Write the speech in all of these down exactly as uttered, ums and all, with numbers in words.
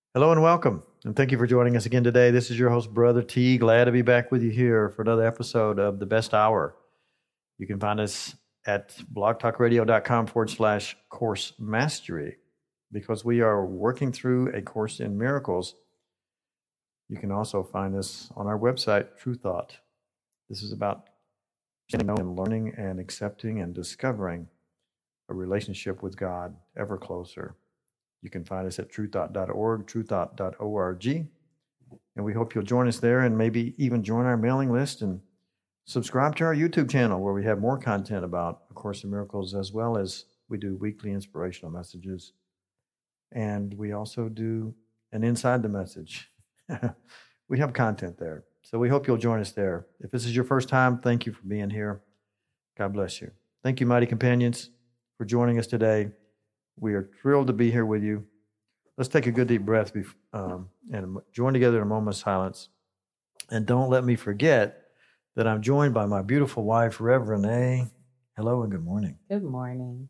Hello and welcome, and thank you for joining us again today. This is your host, Brother T. Glad to be back with you here for another episode of The Best Hour. You can find us at blogtalkradio.com forward slash course mastery because we are working through a course in miracles. You can also find us on our website, True Thought. This is about and learning and accepting and discovering a relationship with God ever closer. You can find us at true thought dot org, true thought dot org, and we hope you'll join us there and maybe even join our mailing list and subscribe to our YouTube channel where we have more content about A Course in Miracles, as well as we do weekly inspirational messages. And we also do an Inside the Message. We have content there. So we hope you'll join us there. If this is your first time, thank you for being here. God bless you. Thank you, mighty companions, for joining us today. We are thrilled to be here with you. Let's take a good deep breath um, and join together in a moment of silence. And don't let me forget that I'm joined by my beautiful wife, Reverend A. Hello and good morning. Good morning.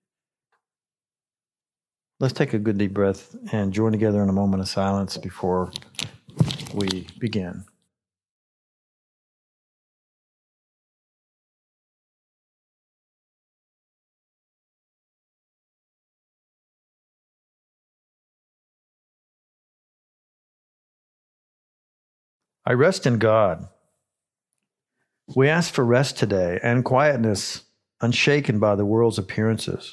Let's take a good deep breath and join together in a moment of silence before we begin. I rest in God. We ask for rest today and quietness unshaken by the world's appearances.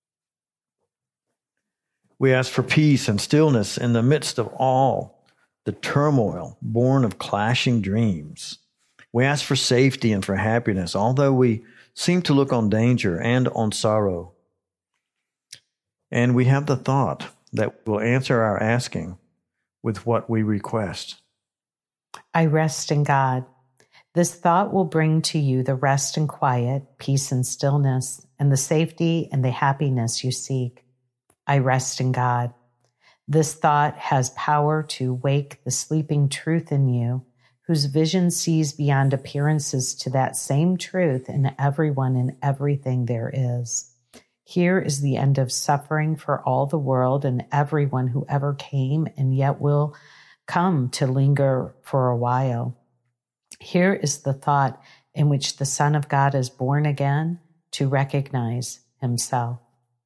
We ask for peace and stillness in the midst of all the turmoil born of clashing dreams. We ask for safety and for happiness, although we seem to look on danger and on sorrow. And we have the thought that we'll answer our asking with what we request. I rest in God. This thought will bring to you the rest and quiet, peace and stillness, and the safety and the happiness you seek. I rest in God. This thought has power to wake the sleeping truth in you, whose vision sees beyond appearances to that same truth in everyone and everything there is. Here is the end of suffering for all the world and everyone who ever came and yet will come to linger for a while. Here is the thought in which the Son of God is born again to recognize himself.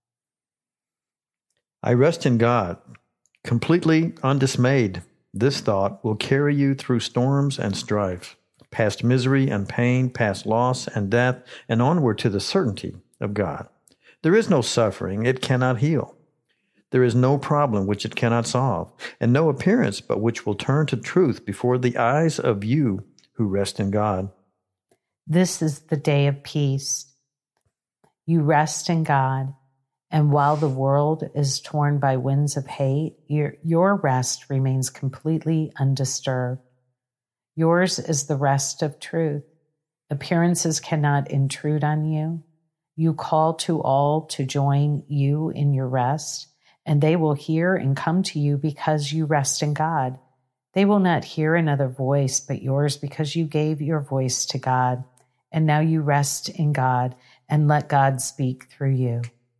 I rest in God, completely undismayed. This thought will carry you through storms and strife, past misery and pain, past loss and death, and onward to the certainty of God. There is no suffering it cannot heal. There is no problem which it cannot solve, and no appearance but which will turn to truth before the eyes of you who rest in God. This is the day of peace. You rest in God, and while the world is torn by winds of hate, your, your rest remains completely undisturbed. Yours is the rest of truth. Appearances cannot intrude on you. You call to all to join you in your rest, and they will hear and come to you because you rest in God. They will not hear another voice but yours because you gave your voice to God, and now you rest in God and let God speak through you.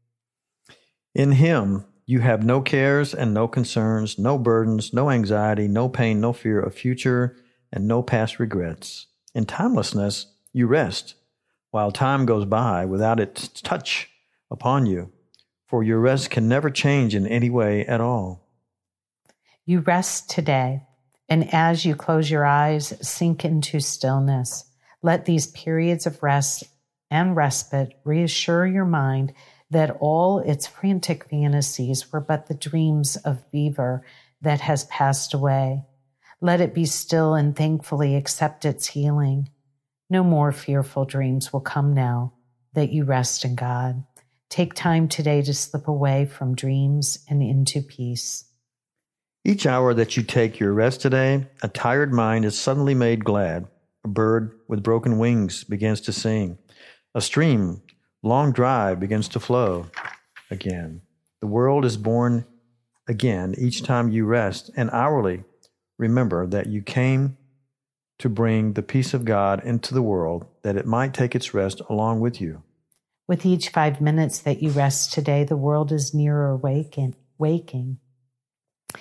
In Him, you have no cares and no concerns, no burdens, no anxiety, no pain, no fear of future, and no past regrets. In timelessness, you rest, while time goes by without its touch upon you. For your rest can never change in any way at all. You rest today, and as you close your eyes, sink into stillness. Let these periods of rest and respite reassure your mind that all its frantic fantasies were but the dreams of fever that has passed away. Let it be still and thankfully accept its healing. No more fearful dreams will come now that you rest in God. Take time today to slip away from dreams and into peace. Each hour that you take your rest today, a tired mind is suddenly made glad. A bird with broken wings begins to sing. A stream, long dry, begins to flow again. The world is born again each time you rest, and hourly remember that you came to bring the peace of God into the world, that it might take its rest along with you. With each five minutes that you rest today, the world is nearer waking. waking.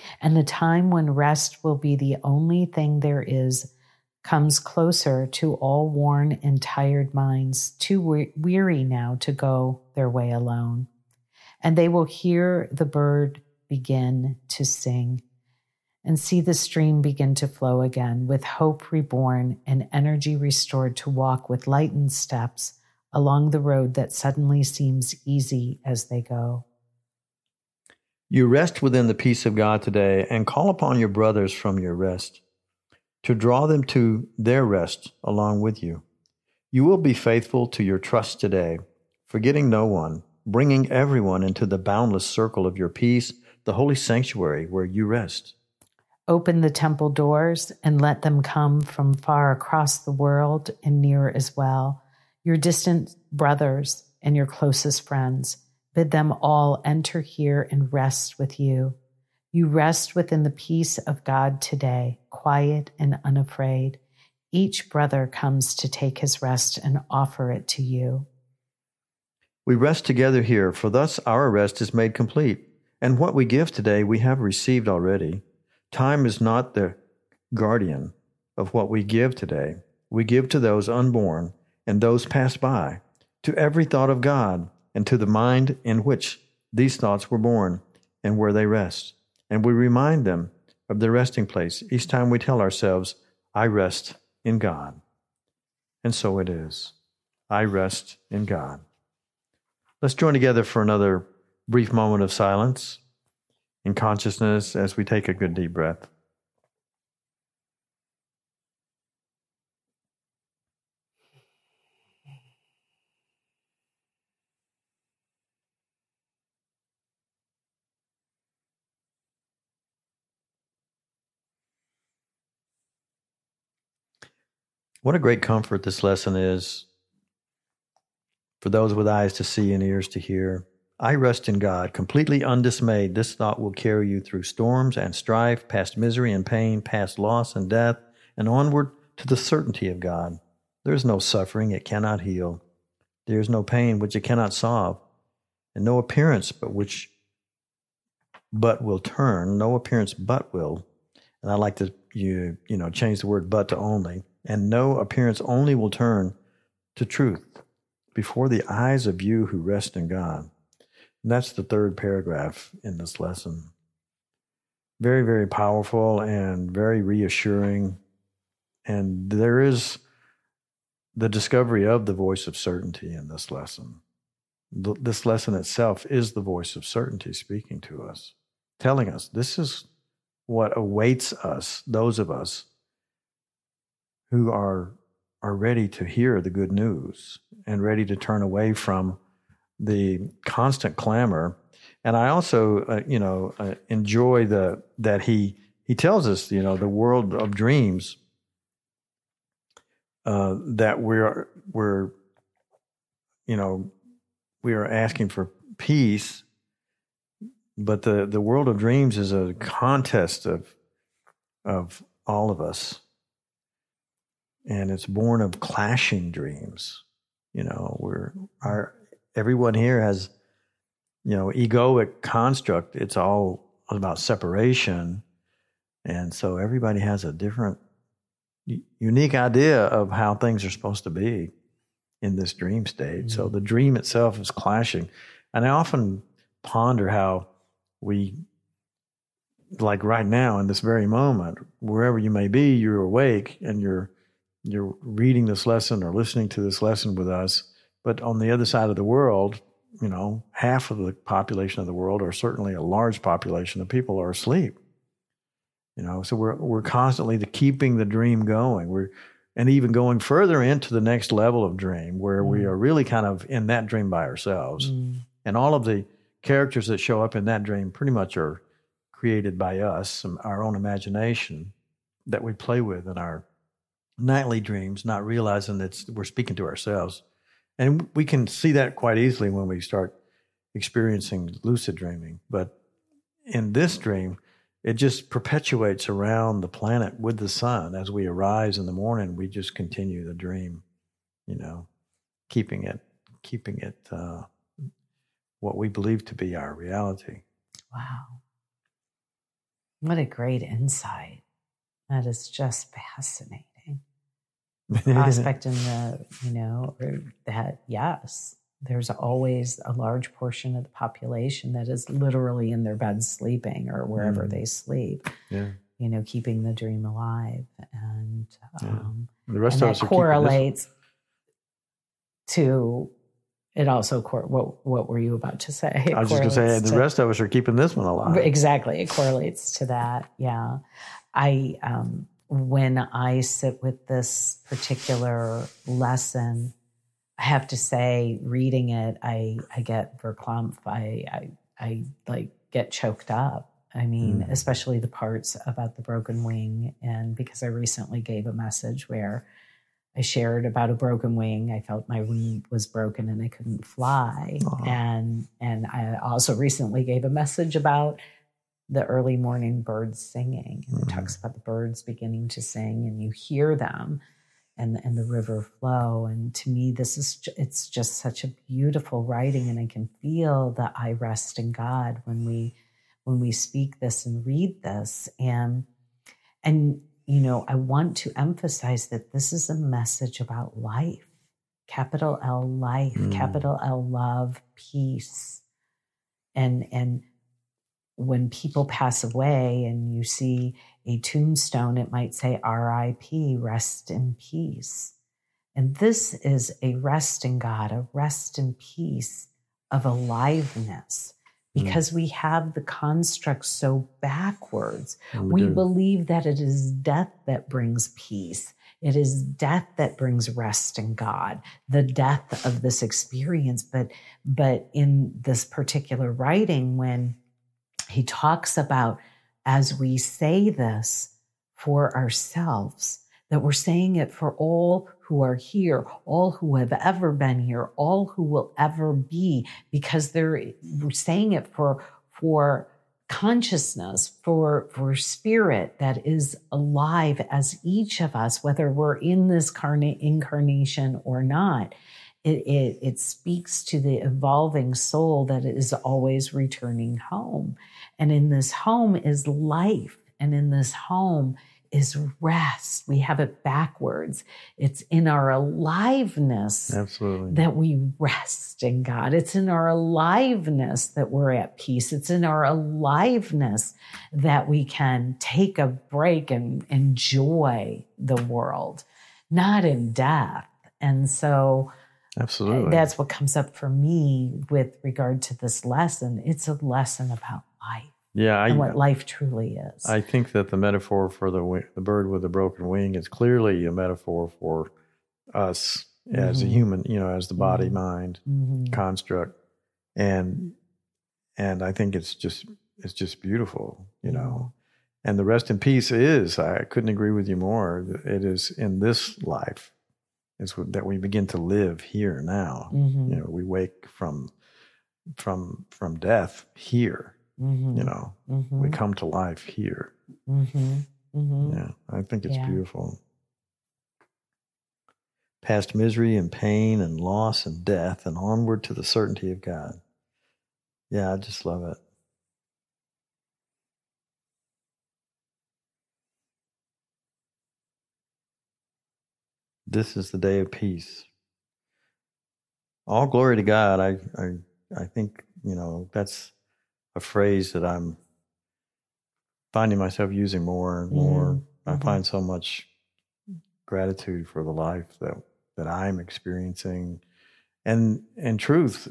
And the time when rest will be the only thing there is comes closer to all worn and tired minds, too we- weary now to go their way alone. And they will hear the bird begin to sing and see the stream begin to flow again, with hope reborn and energy restored to walk with lightened steps along the road that suddenly seems easy as they go. You rest within the peace of God today and call upon your brothers from your rest to draw them to their rest along with you. You will be faithful to your trust today, forgetting no one, bringing everyone into the boundless circle of your peace, the holy sanctuary where you rest. Open the temple doors and let them come from far across the world and near as well. Your distant brothers and your closest friends, bid them all enter here and rest with you. You rest within the peace of God today, quiet and unafraid. Each brother comes to take his rest and offer it to you. We rest together here, for thus our rest is made complete. And what we give today we have received already. Time is not the guardian of what we give today. We give to those unborn and those passed by, to every thought of God, and to the mind in which these thoughts were born, and where they rest. And we remind them of their resting place each time we tell ourselves, I rest in God. And so it is. I rest in God. Let's join together for another brief moment of silence in consciousness as we take a good deep breath. What a great comfort this lesson is for those with eyes to see and ears to hear. I rest in God, completely undismayed. This thought will carry you through storms and strife, past misery and pain, past loss and death, and onward to the certainty of God. There is no suffering it cannot heal. There is no pain which it cannot solve, and no appearance but which but will turn, no appearance but will. And I like to you you know change the word but to only. And no appearance only will turn to truth before the eyes of you who rest in God. And that's the third paragraph in this lesson. Very, very powerful and very reassuring. And there is the discovery of the voice of certainty in this lesson. This lesson itself is the voice of certainty speaking to us, telling us this is what awaits us, those of us who are are ready to hear the good news and ready to turn away from the constant clamor. And I also, uh, you know, uh, enjoy the that he he tells us, you know, the world of dreams uh, that we're we're, you know, we are asking for peace, but the the world of dreams is a contest of of all of us. And it's born of clashing dreams. You know, we're our everyone here has, you know, egoic construct. It's all about separation. And so everybody has a different, unique idea of how things are supposed to be in this dream state. Mm-hmm. So the dream itself is clashing. And I often ponder how we, like right now in this very moment, wherever you may be, you're awake and you're You're reading this lesson or listening to this lesson with us, but on the other side of the world, you know, half of the population of the world, or certainly a large population of people, are asleep. You know, so we're we're constantly keeping the dream going. We're and even going further into the next level of dream, where mm. we are really kind of in that dream by ourselves, mm. and all of the characters that show up in that dream pretty much are created by us, our own imagination that we play with in our nightly dreams, not realizing that we're speaking to ourselves. And we can see that quite easily when we start experiencing lucid dreaming. But in this dream, it just perpetuates around the planet with the sun. As we arise in the morning, we just continue the dream, you know, keeping it, keeping it uh, what we believe to be our reality. Wow. What a great insight. That is just fascinating. Prospect in the, you know, that, yes, there's always a large portion of the population that is literally in their beds sleeping or wherever mm. they sleep. Yeah. You know, keeping the dream alive. And, um, yeah. the rest and of that us correlates to, it also, cor- what what were you about to say? It I was just going to say, the to, rest of us are keeping this one alive. Exactly. It correlates to that. Yeah. I, um, when I sit with this particular lesson, I have to say, reading it, I, I get verklempt. I, I, I like get choked up. I mean, mm. especially the parts about the broken wing. And because I recently gave a message where I shared about a broken wing, I felt my wing was broken and I couldn't fly. Aww. And, and I also recently gave a message about the early morning birds singing. And mm. it talks about the birds beginning to sing and you hear them and, and the river flow. And to me, this is, it's just such a beautiful writing. And I can feel that I rest in God when we, when we speak this and read this. And, and, you know, I want to emphasize that this is a message about life, capital L life, mm. capital L love, peace. And, and when people pass away and you see a tombstone, it might say R I P, rest in peace. And this is a rest in God, a rest in peace of aliveness. Because mm. we have the construct so backwards. Oh, we, we believe that it is death that brings peace. It is death that brings rest in God, the death of this experience. But, but in this particular writing, when he talks about, as we say this for ourselves, that we're saying it for all who are here, all who have ever been here, all who will ever be, because they're, we're saying it for, for consciousness, for, for spirit that is alive as each of us, whether we're in this carna- incarnation or not. It, it, it speaks to the evolving soul that is always returning home. And in this home is life. And in this home is rest. We have it backwards. It's in our aliveness Absolutely. that we rest in God. It's in our aliveness that we're at peace. It's in our aliveness that we can take a break and enjoy the world, not in death. And so Absolutely. that's what comes up for me with regard to this lesson. It's a lesson about life. Yeah, I, and what life truly is. I think that the metaphor for the the bird with the broken wing is clearly a metaphor for us mm-hmm. as a human, you know, as the body mm-hmm. mind mm-hmm. construct, and and I think it's just it's just beautiful, you mm-hmm. know. And the rest in peace is, I couldn't agree with you more. It is in this life, it's that we begin to live here now. Mm-hmm. You know, we wake from from from death here. Mm-hmm. You know, mm-hmm. we come to life here. Mm-hmm. Mm-hmm. Yeah, I think it's yeah. beautiful. Past misery and pain and loss and death and onward to the certainty of God. Yeah, I just love it. This is the day of peace. All glory to God. I, I, I think, you know, that's a phrase that I'm finding myself using more and more. Mm-hmm. I find so much gratitude for the life that, that I'm experiencing. And in truth,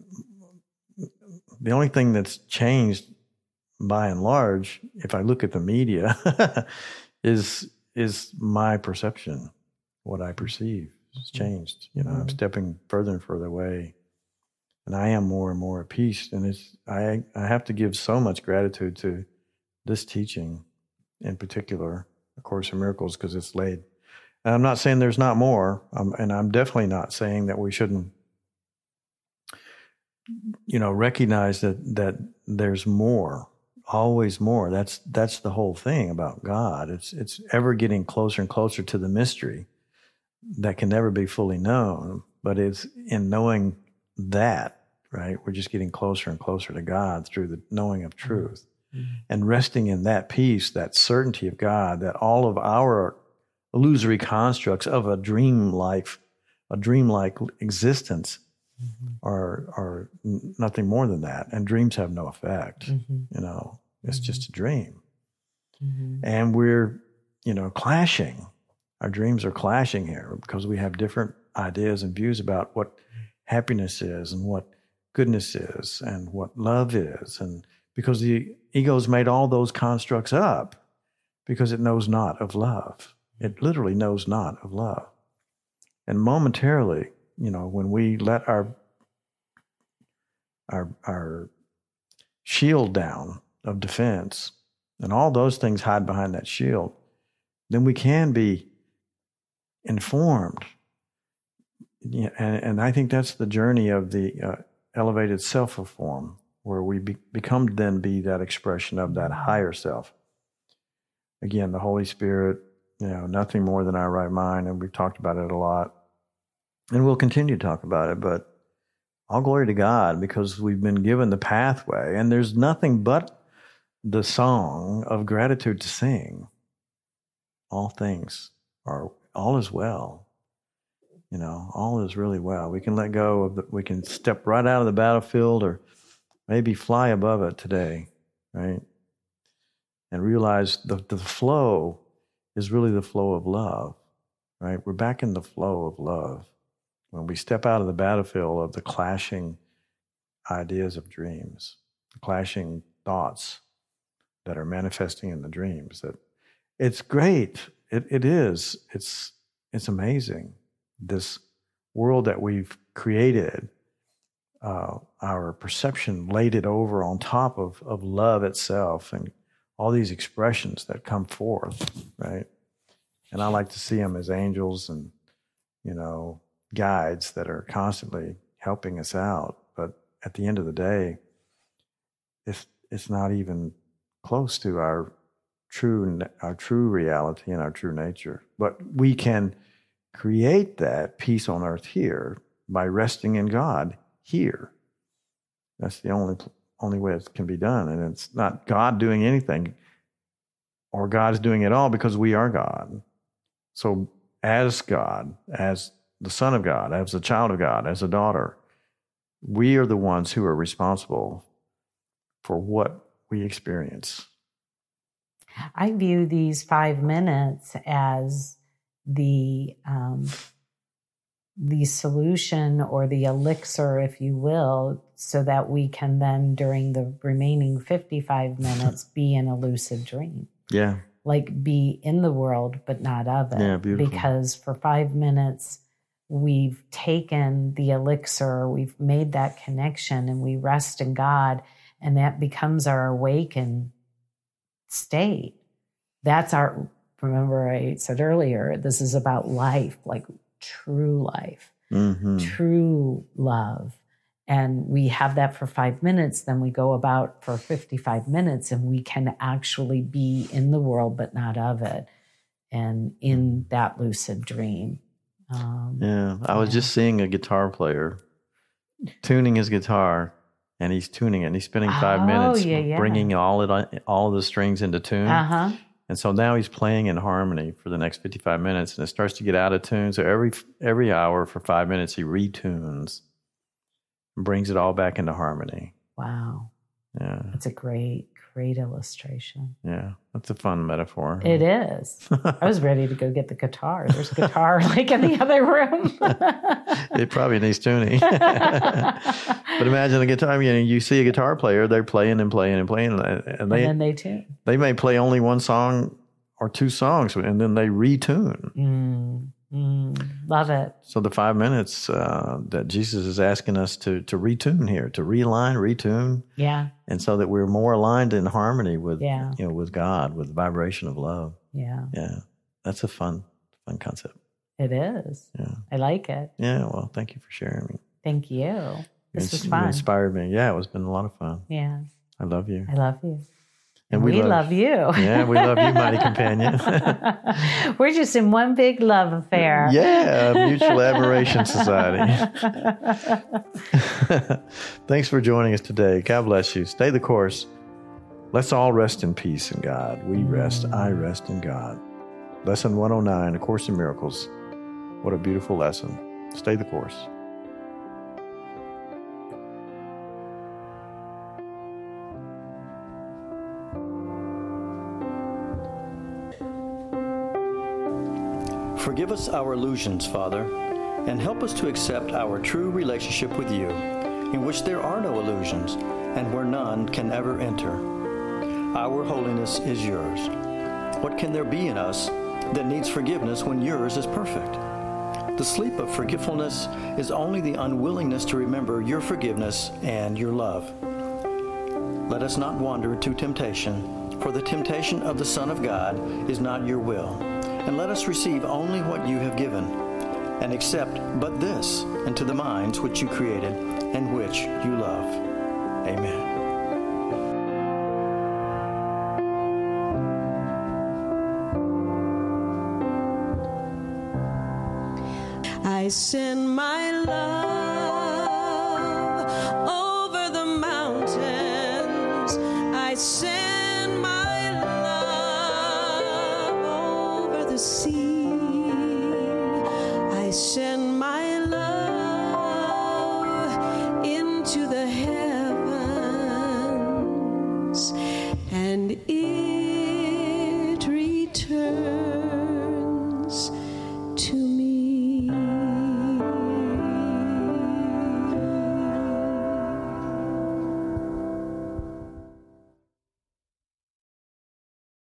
the only thing that's changed by and large, if I look at the media, is is my perception. What I perceive has changed. You know, mm-hmm. I'm stepping further and further away. And I am more and more at peace. And it's I, I have to give so much gratitude to this teaching in particular, A Course in Miracles, because it's laid. And I'm not saying there's not more. Um, and I'm definitely not saying that we shouldn't, you know, recognize that that there's more, always more. That's that's the whole thing about God. It's it's ever getting closer and closer to the mystery that can never be fully known. But it's in knowing that, right? We're just getting closer and closer to God through the knowing of truth. Mm-hmm. And resting in that peace, that certainty of God, that all of our illusory constructs of a dream life, a dreamlike existence, mm-hmm. are are nothing more than that. And dreams have no effect. Mm-hmm. You know, it's mm-hmm. just a dream. Mm-hmm. And we're, you know, clashing. Our dreams are clashing here because we have different ideas and views about what happiness is and what goodness is and what love is. And because the ego's made all those constructs up because it knows not of love. It literally knows not of love. And momentarily, you know, when we let our our our shield down of defense and all those things hide behind that shield, then we can be informed. Yeah, and, and I think that's the journey of the uh, elevated self-reform, where we be, become to then be that expression of that higher self. Again, the Holy Spirit, you know, nothing more than our right mind, and we've talked about it a lot. And we'll continue to talk about it, but all glory to God, because we've been given the pathway, and there's nothing but the song of gratitude to sing. All things are, all is well. You know, all is really well. We can let go of the, we can step right out of the battlefield or maybe fly above it today, right? And realize the, the flow is really the flow of love, right? We're back in the flow of love. When we step out of the battlefield of the clashing ideas of dreams, the clashing thoughts that are manifesting in the dreams, that it's great. It, it is. It's, it's amazing. This world that we've created, uh, our perception laid it over on top of, of love itself and all these expressions that come forth, right? And I like to see them as angels and, you know, guides that are constantly helping us out. But at the end of the day, it's, it's not even close to our true, our true reality and our true nature. But we can create that peace on earth here by resting in God here. That's the only only way it can be done. And it's not God doing anything or God's doing it all, because we are God. So as God, as the Son of God, as a child of God, as a daughter, we are the ones who are responsible for what we experience. I view these five minutes as the um, the solution or the elixir, if you will, so that we can then, during the remaining fifty-five minutes, be in a lucid dream. Yeah. Like be in the world, but not of it. Yeah, beautiful. Because for five minutes, we've taken the elixir, we've made that connection, and we rest in God, and that becomes our awakened state. That's our, remember I said earlier, this is about life, like true life, mm-hmm. true love. And we have that for five minutes, then we go about for fifty-five minutes, and we can actually be in the world, but not of it, and in that lucid dream. Um, yeah, I was yeah. just seeing a guitar player tuning his guitar, and he's tuning it, and he's spending five oh, minutes yeah, yeah. bringing all it, all of the strings into tune. Uh-huh. And so now he's playing in harmony for the next fifty-five minutes, and it starts to get out of tune. So every every hour for five minutes, he retunes and brings it all back into harmony. Wow. Yeah. That's a great, great illustration. Yeah. That's a fun metaphor. Huh? It is. I was ready to go get the guitar. There's a guitar like in the other room. It probably needs tuning. But imagine a guitar, you know, you see a guitar player, they're playing and playing and playing, and they, and then they tune. They may play only one song or two songs, and then they retune. Mm, mm, love it. So the five minutes uh, that Jesus is asking us to to retune here, to realign, retune, yeah, and so that we're more aligned in harmony with, yeah. you know, with God, with the vibration of love. Yeah, yeah, that's a fun, fun concept. It is. Yeah, I like it. Yeah, well, thank you for sharing. Thank you. This it's, was fun. It inspired me. Yeah, it's been a lot of fun. Yeah, I love you. I love you. And we, we love, love you. Yeah, we love you, mighty companion. We're just in one big love affair. Yeah, Mutual Admiration Society. Thanks for joining us today. God bless you. Stay the course. Let's all rest in peace in God. We rest, I rest in God. Lesson one oh nine, A Course in Miracles. What a beautiful lesson. Stay the course. Forgive us our illusions, Father, and help us to accept our true relationship with you, in which there are no illusions, and where none can ever enter. Our holiness is yours. What can there be in us that needs forgiveness when yours is perfect? The sleep of forgetfulness is only the unwillingness to remember your forgiveness and your love. Let us not wander to temptation, for the temptation of the Son of God is not your will. And let us receive only what you have given, and accept but this into the minds which you created and which you love. Amen. I send my